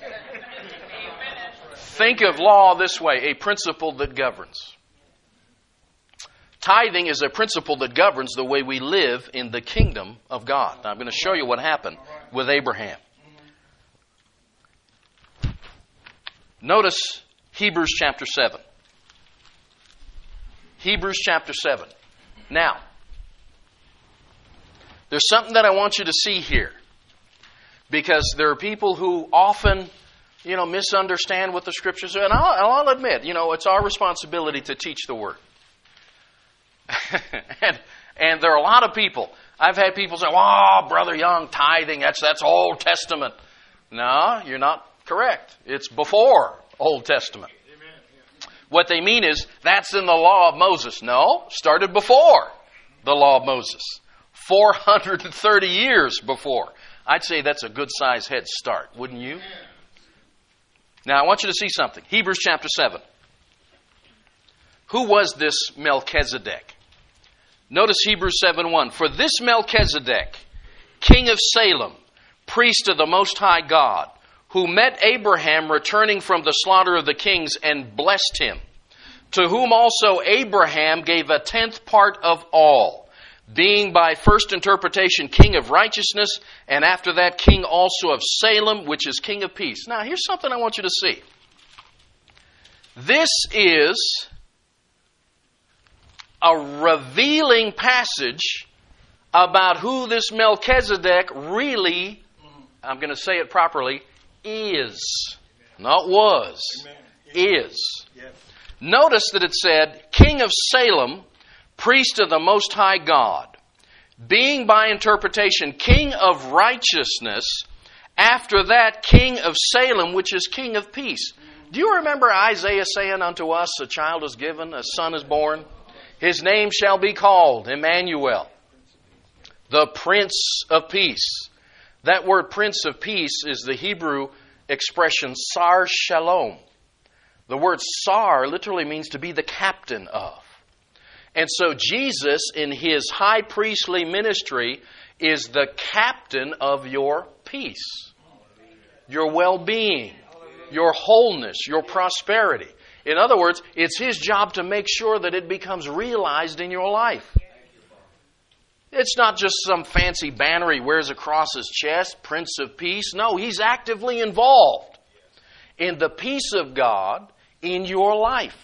Think of law this way, a principle that governs. Tithing is a principle that governs the way we live in the kingdom of God. Now, I'm going to show you what happened with Abraham. Notice Hebrews chapter seven. Hebrews chapter seven. Now, there's something that I want you to see here, because there are people who often, you know, misunderstand what the Scriptures are. And I'll, I'll admit, you know, it's our responsibility to teach the Word. and, and there are a lot of people. I've had people say, "Oh, Brother Young, tithing, that's, that's Old Testament." No, you're not correct. It's before Old Testament. What they mean is, that's in the law of Moses. No, started before the law of Moses. four hundred thirty years before. I'd say that's a good-sized head start, wouldn't you? Now, I want you to see something. Hebrews chapter seven. Who was this Melchizedek? Notice Hebrews seven one. For this Melchizedek, king of Salem, priest of the Most High God, who met Abraham returning from the slaughter of the kings and blessed him, to whom also Abraham gave a tenth part of all, being by first interpretation king of righteousness, and after that king also of Salem, which is king of peace. Now, here's something I want you to see. This is a revealing passage about who this Melchizedek really, I'm going to say it properly, is. Not was. Is. Notice that it said, king of Salem, priest of the Most High God, being by interpretation king of righteousness, after that king of Salem, which is king of peace. Do you remember Isaiah saying, "Unto us a child is given, a son is born? His name shall be called Emmanuel, the Prince of Peace." That word Prince of Peace is the Hebrew expression Sar Shalom. The word Sar literally means to be the captain of. And so Jesus, in his high priestly ministry, is the captain of your peace, your well-being, your wholeness, your prosperity. In other words, it's his job to make sure that it becomes realized in your life. It's not just some fancy banner he wears across his chest, Prince of Peace. No, he's actively involved in the peace of God in your life.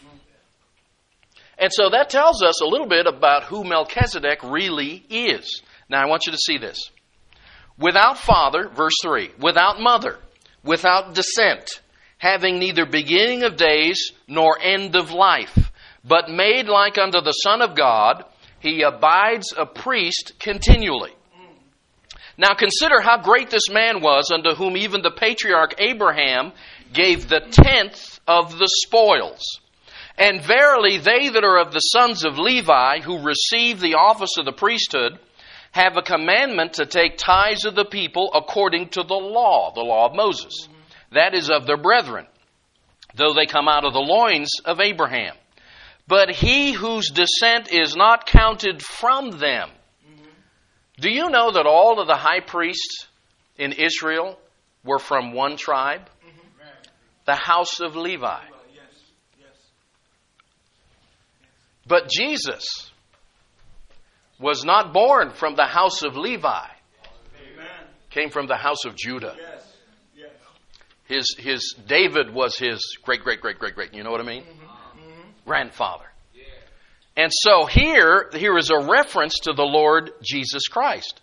And so that tells us a little bit about who Melchizedek really is. Now I want you to see this. Without father, verse three, without mother, without descent, having neither beginning of days nor end of life, but made like unto the Son of God, he abides a priest continually. Now consider how great this man was, unto whom even the patriarch Abraham gave the tenth of the spoils. And verily they that are of the sons of Levi, who receive the office of the priesthood, have a commandment to take tithes of the people according to the law, the law of Moses. That is of their brethren, though they come out of the loins of Abraham. But he whose descent is not counted from them. Do you know that all of the high priests in Israel were from one tribe? the house of Levi. Yes. Yes. But Jesus was not born from the house of Levi. Amen. Came from the house of Judah. Yes. Yes. His his David was his great, great, great, great, great. You know what I mean? Mm-hmm. Grandfather. And so here, here is a reference to the Lord Jesus Christ.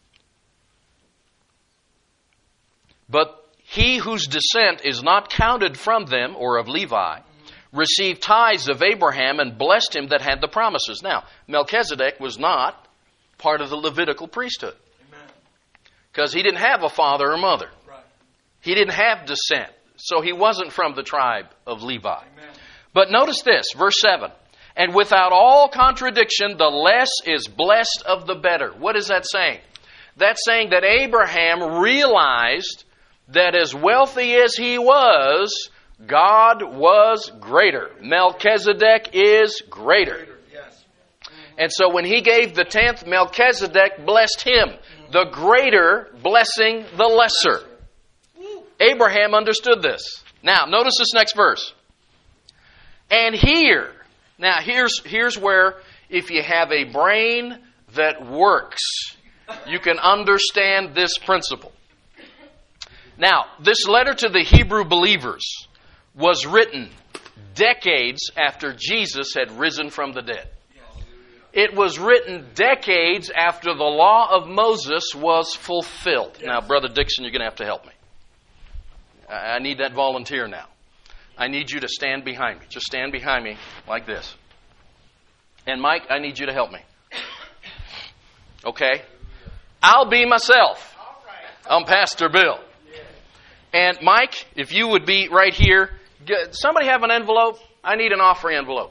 But he whose descent is not counted from them, or of Levi, received tithes of Abraham and blessed him that had the promises. Now, Melchizedek was not part of the Levitical priesthood. Because he didn't have a father or mother. Right. He didn't have descent. So he wasn't from the tribe of Levi. Amen. But notice this, verse seven. And without all contradiction, the less is blessed of the better. What is that saying? That's saying that Abraham realized that as wealthy as he was, God was greater. Melchizedek is greater. Yes. And so when he gave the tenth, Melchizedek blessed him. The greater blessing the lesser. Abraham understood this. Now, notice this next verse. And here, now here's, here's where if you have a brain that works, you can understand this principle. Now, this letter to the Hebrew believers was written decades after Jesus had risen from the dead. It was written decades after the law of Moses was fulfilled. Now, Brother Dixon, you're going to have to help me. I need that volunteer now. I need you to stand behind me. Just stand behind me like this. And Mike, I need you to help me. Okay? I'll be myself. I'm Pastor Bill. And Mike, if you would be right here. Somebody have an envelope? I need an offering envelope.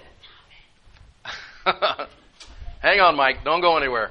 Hang on, Mike. Don't go anywhere.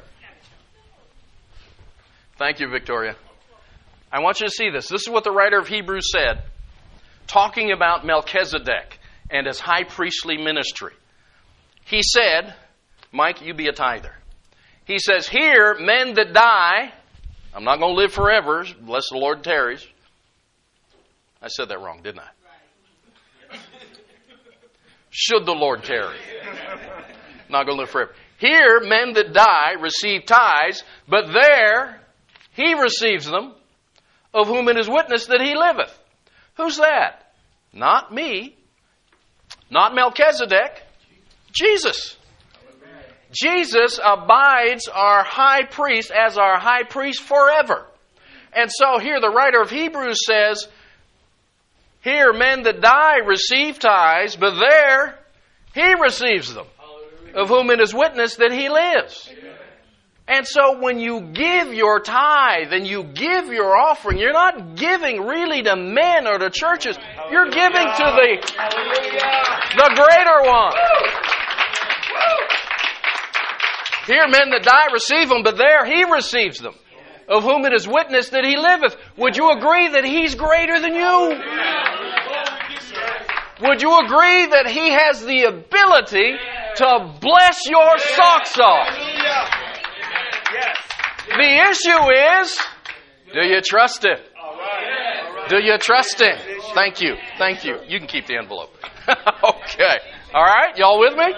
Thank you, Victoria. I want you to see this. This is what the writer of Hebrews said, talking about Melchizedek and his high priestly ministry. He said, Mike, you be a tither. He says, here, men that die, I'm not going to live forever, unless the Lord tarries. I said that wrong, didn't I? Should the Lord tarry. Not going to live forever. Here, men that die receive tithes, but there he receives them, of whom it is witness that he liveth. Who's that? Not me. Not Melchizedek. Jesus. Jesus abides our high priest as our high priest forever. And so here the writer of Hebrews says, here men that die receive tithes, but there he receives them, of whom it is witness that he lives. And so when you give your tithe and you give your offering, you're not giving really to men or to churches. You're giving to the, the greater one. Here men that die receive them, but there he receives them, of whom it is witness that he liveth. Would you agree that he's greater than you? Would you agree that he has the ability to bless your socks off? The issue is, do you trust him? Do you trust him? Thank you. Thank you. You can keep the envelope. Okay. All right. Y'all with me?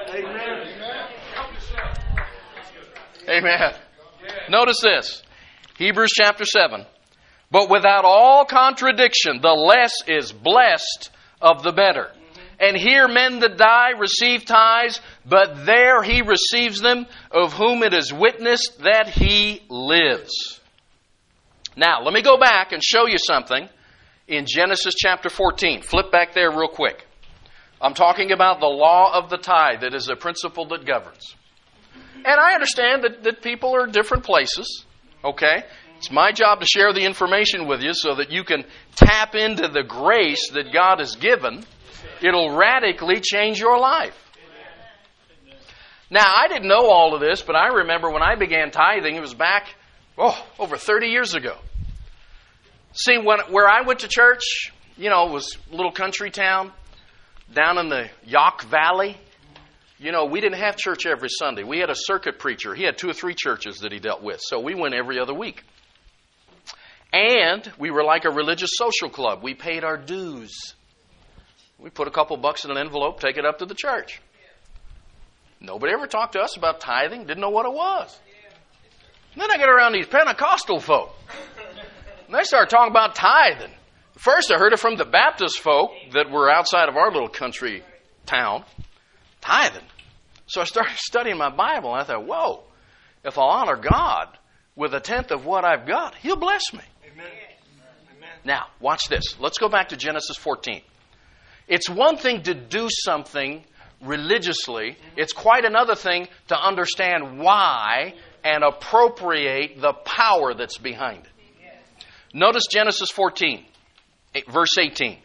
Amen. Notice this. Hebrews chapter seven. But without all contradiction, the less is blessed of the better. And here men that die receive tithes, but there he receives them, of whom it is witnessed that he lives. Now, let me go back and show you something in Genesis chapter fourteen. Flip back there real quick. I'm talking about the law of the tithe. That is a principle that governs. And I understand that, that people are different places. Okay? It's my job to share the information with you so that you can tap into the grace that God has given. It'll radically change your life. Now, I didn't know all of this, but I remember when I began tithing, it was back, oh, over thirty years ago. See, when, where I went to church, you know, it was a little country town down in the Yock Valley. You know, we didn't have church every Sunday. We had a circuit preacher. He had two or three churches that he dealt with, so we went every other week. And we were like a religious social club. We paid our dues. We put a couple bucks in an envelope, take it up to the church. Nobody ever talked to us about tithing, didn't know what it was. And then I get around these Pentecostal folk. And they start talking about tithing. First, I heard it from the Baptist folk that were outside of our little country town. Tithing. So I started studying my Bible, and I thought, whoa, if I'll honor God with a tenth of what I've got, He'll bless me. Amen. Amen. Now, watch this. Let's go back to Genesis fourteen. It's one thing to do something religiously. It's quite another thing to understand why and appropriate the power that's behind it. Notice Genesis fourteen, verse eighteen.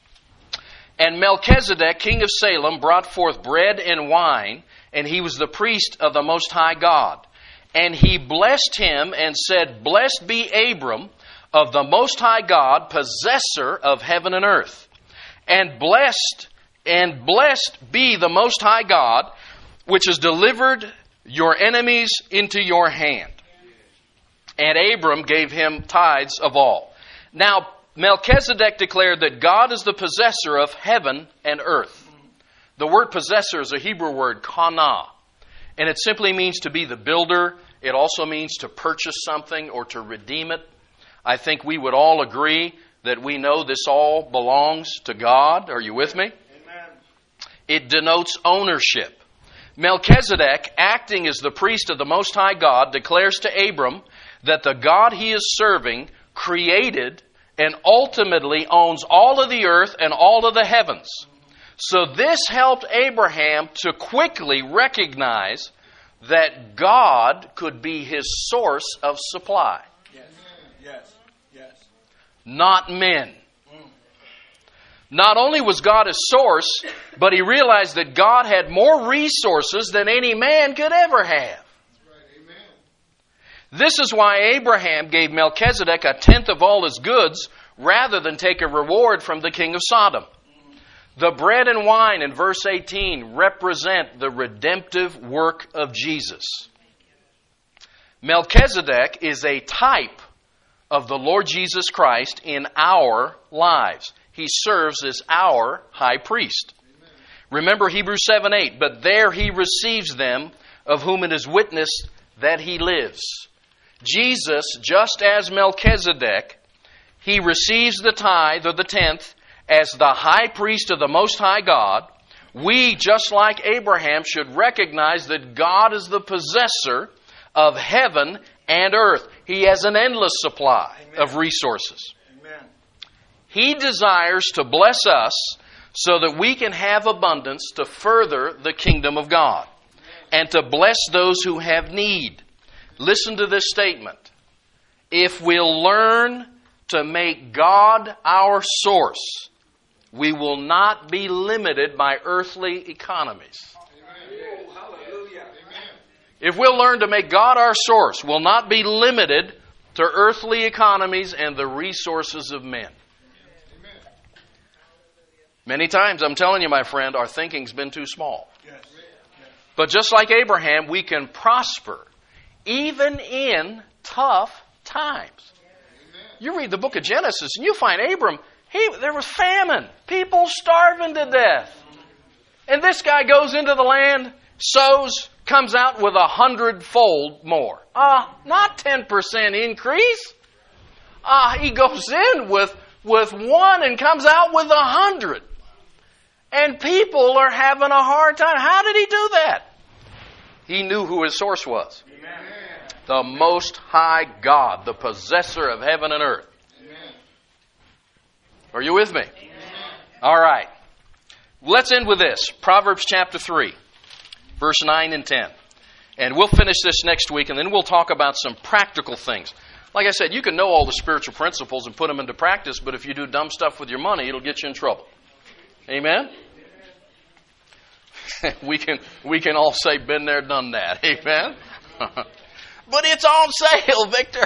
And Melchizedek, king of Salem, brought forth bread and wine, and he was the priest of the Most High God. And he blessed him and said, Blessed be Abram of the Most High God, possessor of heaven and earth. And blessed, and blessed be the Most High God, which has delivered your enemies into your hand. And Abram gave him tithes of all. Now, Melchizedek declared that God is the possessor of heaven and earth. The word possessor is a Hebrew word, kana. And it simply means to be the builder. It also means to purchase something or to redeem it. I think we would all agree that we know this all belongs to God. Are you with me? Amen. It denotes ownership. Melchizedek, acting as the priest of the Most High God, declares to Abram that the God he is serving created and ultimately owns all of the earth and all of the heavens. So this helped Abraham to quickly recognize that God could be his source of supply. Yes. Yes. Yes. Not men. Not only was God his source, but he realized that God had more resources than any man could ever have. This is why Abraham gave Melchizedek a tenth of all his goods rather than take a reward from the king of Sodom. The bread and wine in verse eighteen represent the redemptive work of Jesus. Melchizedek is a type of the Lord Jesus Christ in our lives. He serves as our high priest. Amen. Remember Hebrews seven eight, but there he receives them of whom it is witnessed that he lives. Jesus, just as Melchizedek, he receives the tithe or the tenth as the high priest of the Most High God. We, just like Abraham, should recognize that God is the possessor of heaven and earth. He has an endless supply Amen. Of resources. Amen. He desires to bless us so that we can have abundance to further the kingdom of God and to bless those who have need. Listen to this statement. If we'll learn to make God our source, we will not be limited by earthly economies. Amen. Oh, hallelujah. Amen. If we'll learn to make God our source, we'll not be limited to earthly economies and the resources of men. Amen. Many times, I'm telling you, my friend, our thinking's been too small. Yes. But just like Abraham, we can prosper even in tough times. You read the book of Genesis and you find Abram, he, there was famine, people starving to death. And this guy goes into the land, sows, comes out with a hundredfold more. Uh, not ten percent increase. Uh, he goes in with, with one and comes out with a hundred. And people are having a hard time. How did he do that? He knew who his source was. Amen. The Most High God, the possessor of heaven and earth. Amen. Are you with me? Amen. All right. Let's end with this. Proverbs chapter three, verse nine and ten. And we'll finish this next week, and then we'll talk about some practical things. Like I said, you can know all the spiritual principles and put them into practice, but if you do dumb stuff with your money, it'll get you in trouble. Amen? we can we can all say, been there, done that. Amen? But it's on sale, Victor.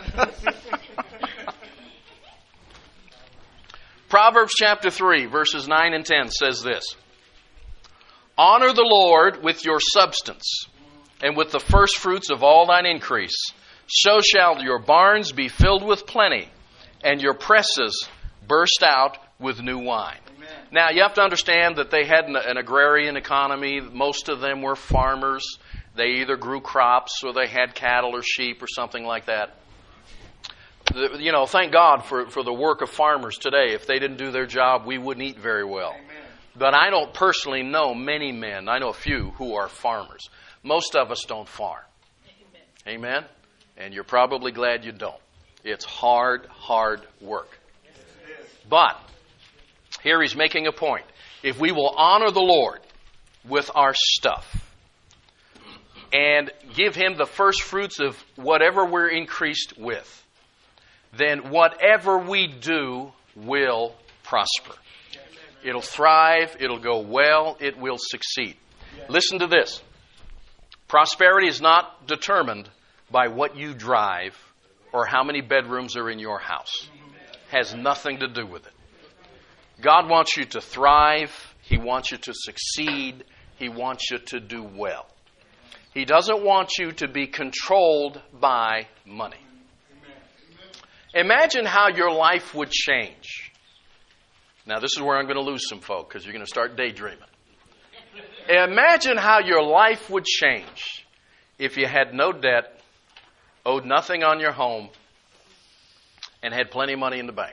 Proverbs chapter three, verses nine and ten says this. Honor the Lord with your substance, and with the first fruits of all thine increase. So shall your barns be filled with plenty, and your presses burst out with new wine. Amen. Now, you have to understand that they had an, an agrarian economy. Most of them were farmers. They either grew crops or they had cattle or sheep or something like that. The, you know, thank God for, for the work of farmers today. If they didn't do their job, we wouldn't eat very well. Amen. But I don't personally know many men, I know a few, who are farmers. Most of us don't farm. Amen? Amen? And you're probably glad you don't. It's hard, hard work. But here he's making a point. If we will honor the Lord with our stuff and give Him the first fruits of whatever we're increased with, then whatever we do will prosper. It'll thrive, it'll go well, it will succeed. Listen to this. Prosperity is not determined by what you drive or how many bedrooms are in your house. Has nothing to do with it. God wants you to thrive. He wants you to succeed. He wants you to do well. He doesn't want you to be controlled by money. Imagine how your life would change. Now, this is where I'm going to lose some folk because you're going to start daydreaming. Imagine how your life would change if you had no debt, owed nothing on your home, and had plenty of money in the bank.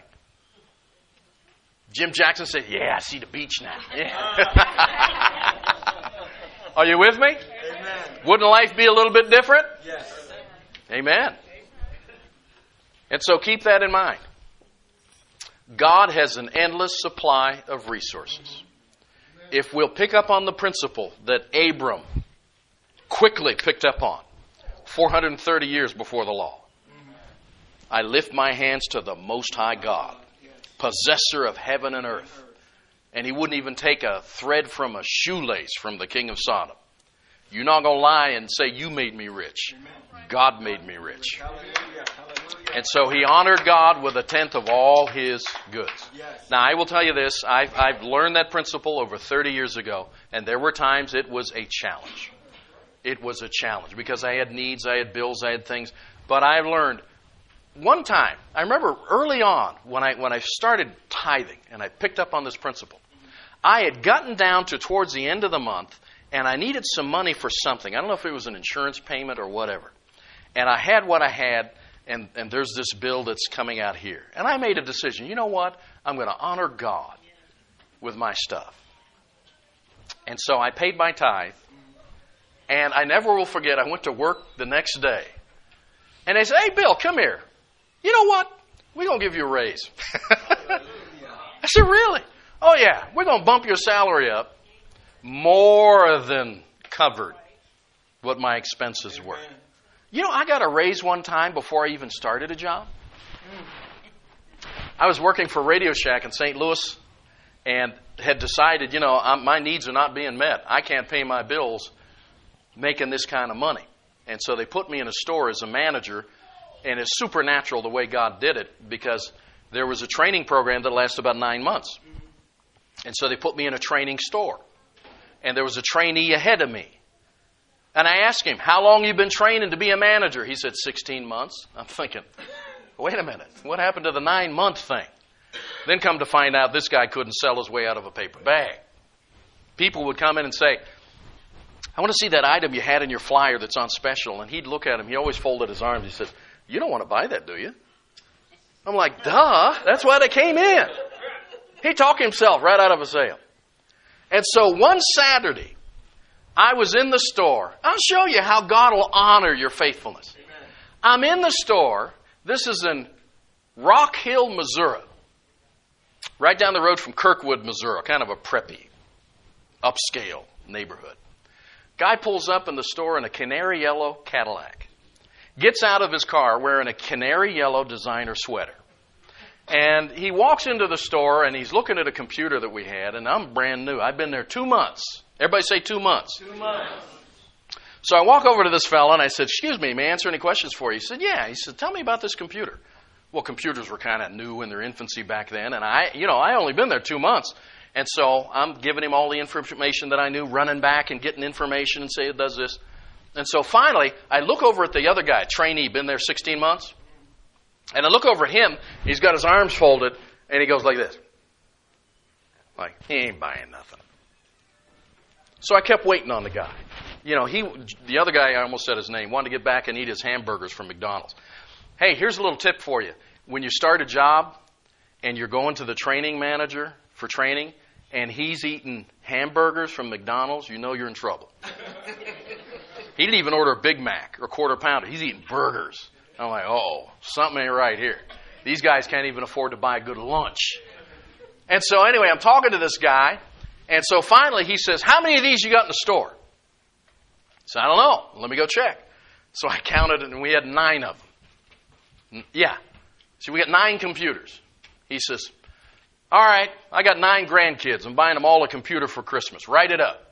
Jim Jackson said, yeah, I see the beach now. Yeah. Are you with me? Amen. Wouldn't life be a little bit different? Yes. Amen. And so keep that in mind. God has an endless supply of resources. If we'll pick up on the principle that Abram quickly picked up on four hundred thirty years before the law. I lift my hands to the Most High God, possessor of heaven and earth. And he wouldn't even take a thread from a shoelace from the king of Sodom. You're not going to lie and say, you made me rich. God made me rich. And so he honored God with a tenth of all his goods. Yes. Now, I will tell you this. I've, I've learned that principle over thirty years ago, and there were times it was a challenge. It was a challenge because I had needs, I had bills, I had things. But I've learned one time, I remember early on when I when I started tithing and I picked up on this principle, I had gotten down to towards the end of the month and I needed some money for something. I don't know if it was an insurance payment or whatever. And I had what I had. And, and there's this bill that's coming out here. And I made a decision. You know what? I'm going to honor God with my stuff. And so I paid my tithe. And I never will forget, I went to work the next day. And they said, hey, Bill, come here. You know what? We're going to give you a raise. I said, really? Oh, yeah. We're going to bump your salary up. More than covered what my expenses were. You know, I got a raise one time before I even started a job. I was working for Radio Shack in Saint Louis and had decided, you know, I'm, my needs are not being met. I can't pay my bills making this kind of money. And so they put me in a store as a manager, and it's supernatural the way God did it because there was a training program that lasted about nine months. And so they put me in a training store. And there was a trainee ahead of me. And I asked him, how long have you been training to be a manager? He said, sixteen months. I'm thinking, wait a minute. What happened to the nine-month thing? Then come to find out this guy couldn't sell his way out of a paper bag. People would come in and say, I want to see that item you had in your flyer that's on special. And he'd look at him. He always folded his arms. He said, you don't want to buy that, do you? I'm like, duh. That's why they came in. He talked himself right out of a sale. And so one Saturday, I was in the store. I'll show you how God will honor your faithfulness. Amen. I'm in the store. This is in Rock Hill, Missouri. Right down the road from Kirkwood, Missouri. Kind of a preppy, upscale neighborhood. Guy pulls up in the store in a canary yellow Cadillac. Gets out of his car wearing a canary yellow designer sweater. And he walks into the store and he's looking at a computer that we had. And I'm brand new. I've been there two months. Everybody say two months. Two months. So I walk over to this fellow and I said, excuse me, may I answer any questions for you? He said, yeah. He said, tell me about this computer. Well, computers were kind of new in their infancy back then. And I, you know, I only been there two months. And so I'm giving him all the information that I knew, running back and getting information and say it does this. And so finally, I look over at the other guy, trainee, been there sixteen months. And I look over at him. He's got his arms folded and he goes like this. Like, he ain't buying nothing. So I kept waiting on the guy. You know, he, the other guy, I almost said his name, wanted to get back and eat his hamburgers from McDonald's. Hey, here's a little tip for you. When you start a job and you're going to the training manager for training and he's eating hamburgers from McDonald's, you know you're in trouble. He didn't even order a Big Mac or a quarter pounder. He's eating burgers. I'm like, oh, something ain't right here. These guys can't even afford to buy a good lunch. And so anyway, I'm talking to this guy. And so finally he says, how many of these you got in the store? So I don't know. Let me go check. So I counted it and we had nine of them. Yeah. So we got nine computers. He says, all right, I got nine grandkids. I'm buying them all a computer for Christmas. Write it up.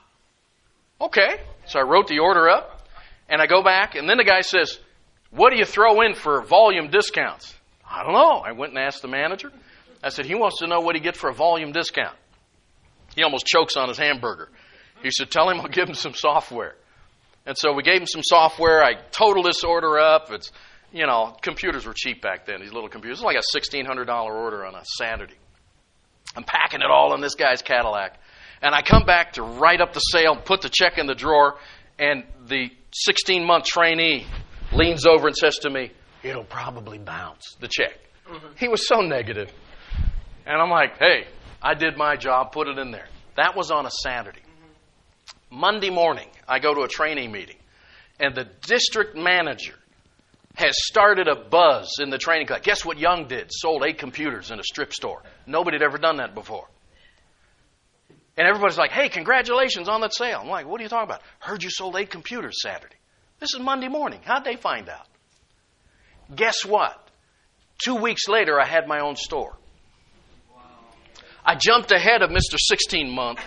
Okay. So I wrote the order up and I go back and then the guy says, what do you throw in for volume discounts? I don't know. I went and asked the manager. I said, he wants to know what he gets for a volume discount. He almost chokes on his hamburger. He said, tell him I'll give him some software. And so we gave him some software. I totaled this order up. It's, you know, computers were cheap back then, these little computers. It was like a sixteen hundred dollars order on a Saturday. I'm packing it all in this guy's Cadillac. And I come back to write up the sale, put the check in the drawer, and the sixteen-month trainee leans over and says to me, it'll probably bounce, the check. Mm-hmm. He was so negative. And I'm like, hey, I did my job, put it in there. That was on a Saturday. Mm-hmm. Monday morning, I go to a training meeting, and the district manager has started a buzz in the training class. Guess what Young did? Sold eight computers in a strip store. Nobody had ever done that before. And everybody's like, hey, congratulations on that sale. I'm like, what are you talking about? Heard you sold eight computers Saturday. This is Monday morning. How'd they find out? Guess what? Two weeks later, I had my own store. Wow. I jumped ahead of Mister sixteen month.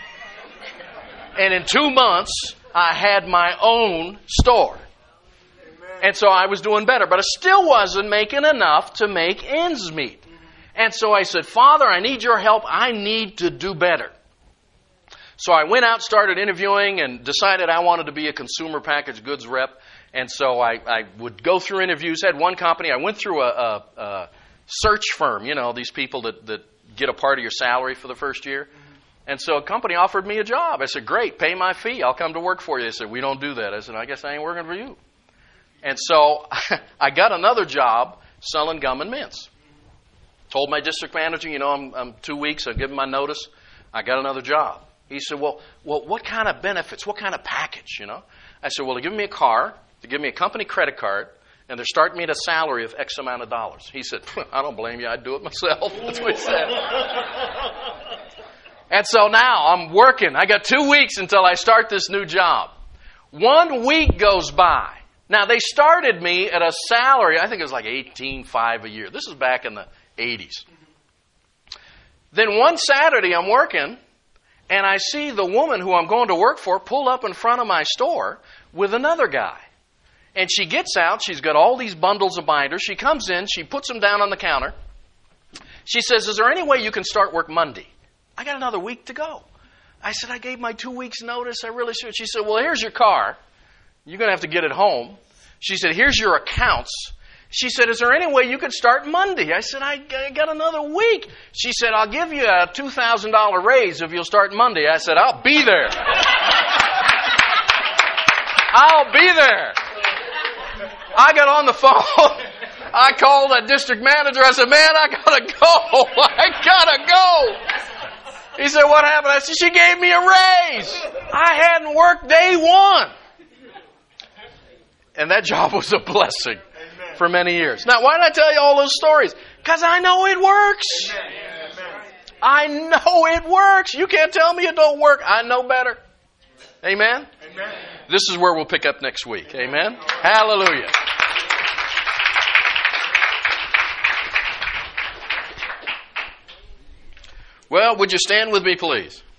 And in two months, I had my own store. Amen. And so I was doing better. But I still wasn't making enough to make ends meet. Mm-hmm. And so I said, Father, I need your help. I need to do better. So I went out, started interviewing, and decided I wanted to be a consumer packaged goods rep. And so I, I would go through interviews. I had one company. I went through a, a, a search firm, you know, these people that, that get a part of your salary for the first year. Mm-hmm. And so a company offered me a job. I said, great, pay my fee. I'll come to work for you. They said, we don't do that. I said, I guess I ain't working for you. And so I got another job selling gum and mints. Told my district manager, you know, I'm, I'm two weeks. I'll give him my notice. I got another job. He said, well, well, what kind of benefits? What kind of package, you know? I said, well, they give me a car, they give me a company credit card, and they're starting me at a salary of X amount of dollars. He said, I don't blame you. I'd do it myself. That's what he said. And so now I'm working. I got two weeks until I start this new job. One week goes by. Now, they started me at a salary, I think it was like eighteen five a year. This is back in the eighties. Then one Saturday I'm working, and I see the woman who I'm going to work for pull up in front of my store with another guy. And she gets out. She's got all these bundles of binders. She comes in. She puts them down on the counter. She says, is there any way you can start work Monday? I got another week to go. I said, I gave my two weeks notice. I really should. She said, well, here's your car. You're going to have to get it home. She said, here's your accounts. She said, is there any way you could start Monday? I said, I got another week. She said, I'll give you a two thousand dollars raise if you'll start Monday. I said, I'll be there. I'll be there. I got on the phone. I called that district manager. I said, man, I got to go. I got to go. He said, what happened? I said, she gave me a raise. I hadn't worked day one. And that job was a blessing for many years. Now, why did I tell you all those stories? Because I know it works. I know it works. You can't tell me it don't work. I know better. Amen? Amen. This is where we'll pick up next week. Amen? Hallelujah. Well, would you stand with me, please?